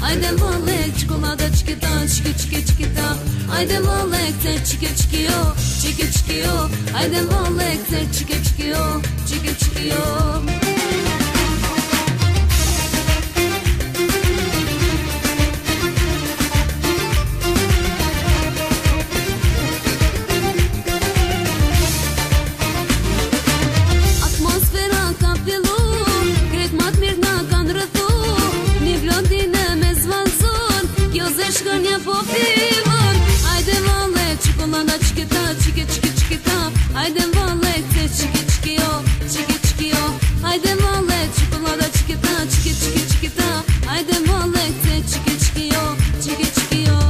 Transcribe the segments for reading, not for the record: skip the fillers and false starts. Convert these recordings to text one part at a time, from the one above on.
Haydi malek çikolata çikita çiki çiki çikita. Haydi malek te çiki çikiyo çiki çikiyo. Haydi malek te çiki çikiyo çiki çikiyo. Shkënja po fillon. Hajde valle çikolata çikita çiki çiki çikita. Hajde valle te çiki çikiyo çiki çikiyo. Hajde valle çikolata çikita çiki çiki çikita. Hajde valle te çiki çikiyo çiki çikiyo.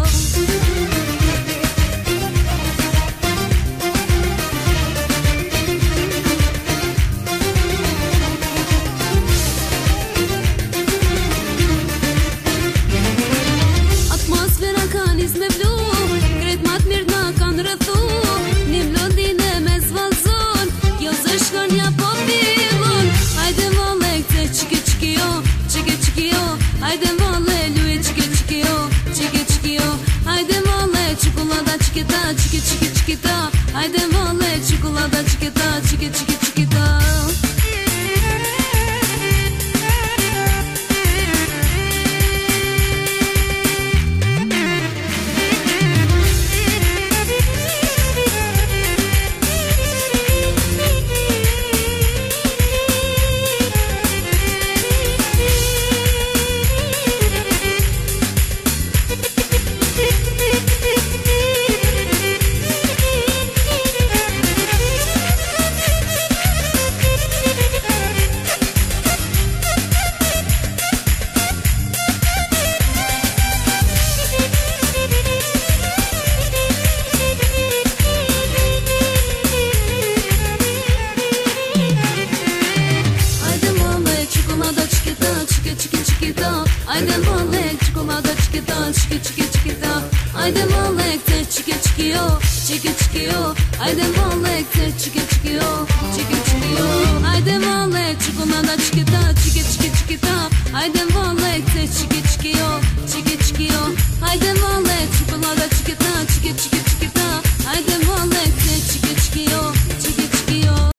Haydi valle lui çiki çikiyo çiki çikiyo. Haydi valle çikolata çikita çiki çiki çikita. Haydi valle çikolata çikita çiki çiki çikita. Haydi malek çikolata çikita çiki çiki çikita. Haydi malek te çiki çikiyo çiki çikiyo. Haydi malek te çiki çikiyo çiki çikiyo. Haydi malek çikolata çikita çiki çiki çikita. Haydi